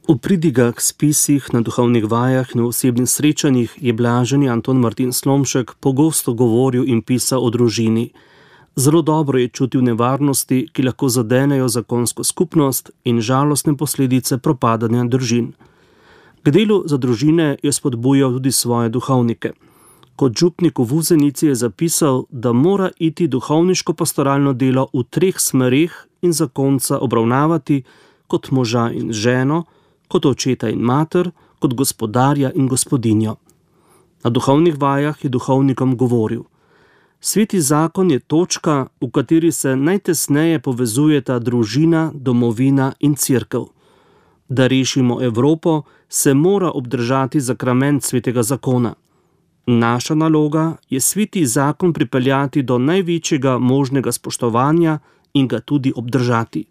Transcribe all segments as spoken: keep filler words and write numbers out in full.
V pridigah, spisih, na duhovnih vajah in v osebnih srečanjih je blaženi Anton Martin Slomšek pogosto govoril in pisal o družini. Zelo dobro je čutil nevarnosti, ki lahko zadenejo zakonsko skupnost in žalostne posledice propadanja družin. K delu za družine je spodbujal tudi svoje duhovnike. Kot župnik v Vuzenici je zapisal, da mora iti duhovniško pastoralno delo v treh smereh in zakonca obravnavati kot moža in ženo, kot očeta in mater, kot gospodarja in gospodinjo. Na duhovnih vajah je duhovnikom govoril: Sveti zakon je točka, v kateri se najtesneje povezujeta družina, domovina in cerkev. Da rešimo Evropo, se mora obdržati zakrament svetega zakona. Naša naloga je sveti zakon pripeljati do največjega možnega spoštovanja in ga tudi obdržati.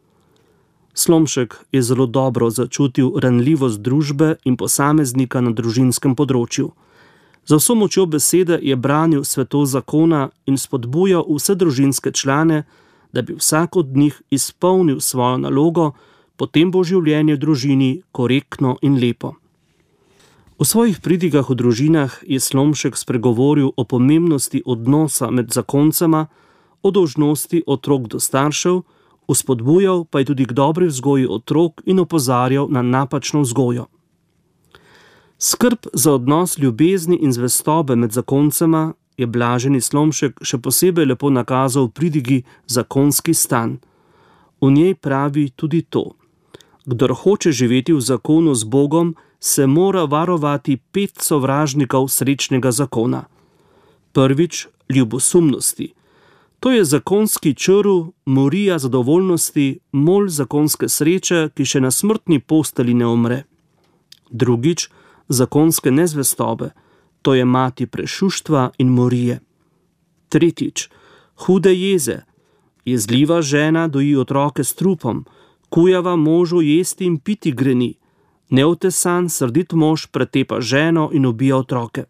Slomšek je zelo dobro začutil ranljivost družbe in posameznika na družinskem področju. Za vso močjo besede je branil svetost zakona in spodbujal vse družinske člane, da bi vsak od njih izpolnil svojo nalogo, potem bo življenje v družini korektno in lepo. V svojih pridigah v družinah je Slomšek spregovoril o pomembnosti odnosa med zakoncema, o dolžnosti otrok do staršev, vzpodbujal pa je tudi k dobri vzgoji otrok in opozarjal na napačno vzgojo. Skrb za odnos ljubezni in zvestobe med zakoncema je blaženi Slomšek še posebej lepo nakazal v pridigi Zakonski stan. V njej pravi tudi to: Kdor hoče živeti v zakonu z Bogom, se mora varovati pet sovražnikov srečnega zakona. Prvič, ljubosumnosti. To je zakonski črv, morija zadovoljnosti, mol zakonske sreče, ki še na smrtni posteli ne umre. Drugič, zakonske nezvestobe. To je mati prešuštva in morije. Tretjič, hude jeze. Jezljiva žena doji otroke s trupom, kujava možu jesti in piti greni. Neotesan, srdit mož pretepa ženo in ubija otroke.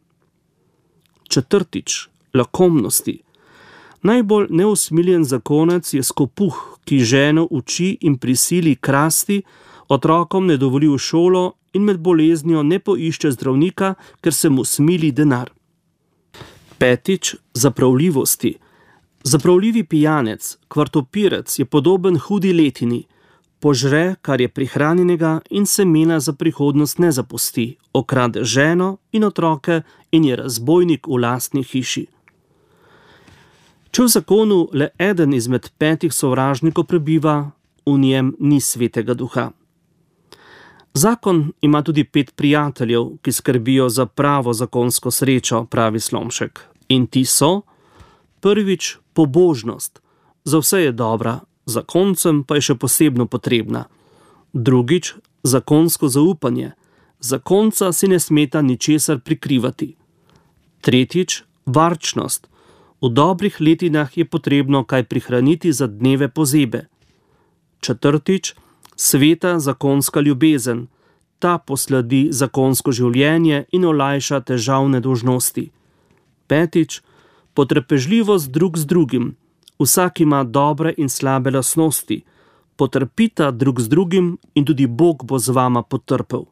Četrtič, lakomnosti. Najbolj neusmiljen zakonec je skopuh, ki ženo uči in prisili krasti, otrokom ne dovoli v šolo in med boleznijo ne poišče zdravnika, ker se mu smili denar. Petič, zapravljivosti. Zapravljivi pijanec, kvartopirec je podoben hudi letini. Požre, kar je prihranjenega in semena za prihodnost ne zapusti, okrade ženo in otroke in je razbojnik v lastni hiši. Če v zakonu le eden izmed petih sovražnikov prebiva, v njem ni svetega duha. Zakon ima tudi pet prijateljev, ki skrbijo za pravo zakonsko srečo, pravi Slomšek. In ti so: prvič, pobožnost. Za vse je dobra, zakoncem pa je še posebno potrebna. Drugič, zakonsko zaupanje. Zakonca si ne smeta ničesar prikrivati. Tretjič, varčnost. V dobrih letinah je potrebno kaj prihraniti za dneve pozebe. Četrtič, sveta zakonska ljubezen. Ta posledi zakonsko življenje in olajša težavne dolžnosti. Petič, potrpežljivost drug z drugim. Vsak ima dobre in slabe lastnosti. Potrpita drug z drugim in tudi Bog bo z vama potrpel.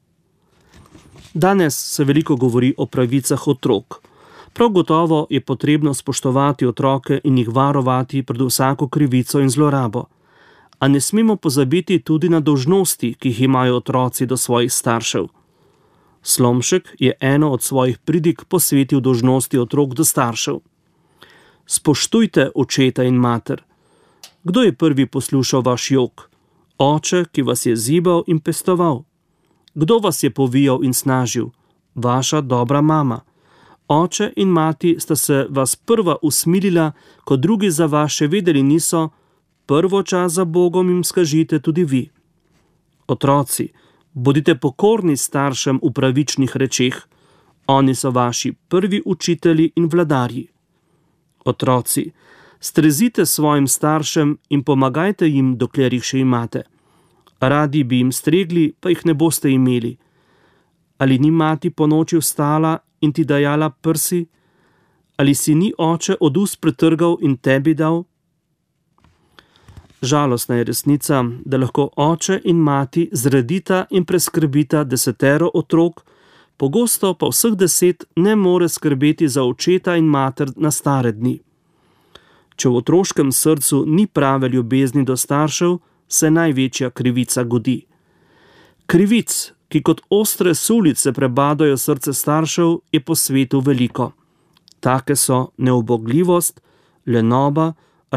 Danes se veliko govori o pravicah otrok. Prav gotovo je potrebno spoštovati otroke in jih varovati pred vsako krivico in zlorabo. A ne smemo pozabiti tudi na dolžnosti, ki jih imajo otroci do svojih staršev. Slomšek je eno od svojih pridig posvetil dolžnosti otrok do staršev. Spoštujte očeta in mater. Kdo je prvi poslušal vaš jok? Oče, ki vas je zibal in pestoval. Kdo vas je povijal in snažil? Vaša dobra mama. Oče in mati sta se vas prva usmilila, ko drugi za vas še vedeli niso, prvo čas za Bogom jim skažite tudi vi. Otroci, bodite pokorni staršem v pravičnih rečeh. Oni so vaši prvi učitelji in vladarji. Otroci, strezite svojim staršem in pomagajte jim, dokler jih še imate. Radi bi jim stregli, pa jih ne boste imeli. Ali ni mati po noči vstala in ti dajala prsi? Ali si ni oče od ust pretrgal in tebi dal? Žalostna je resnica, da lahko oče in mati zredita in preskrbita desetero otrok, pogosto pa vseh deset ne more skrbeti za očeta in mater na stare dni. Če v otroškem srcu ni prave ljubezni do staršev, se največja krivica godi. Krivic, ki kot ostre sulice prebadajo srce staršev, je po svetu veliko. Take so neubogljivost, lenoba,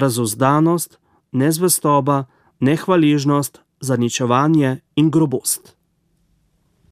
razuzdanost, nezvestoba, nehvaležnost, zaničevanje in grobost.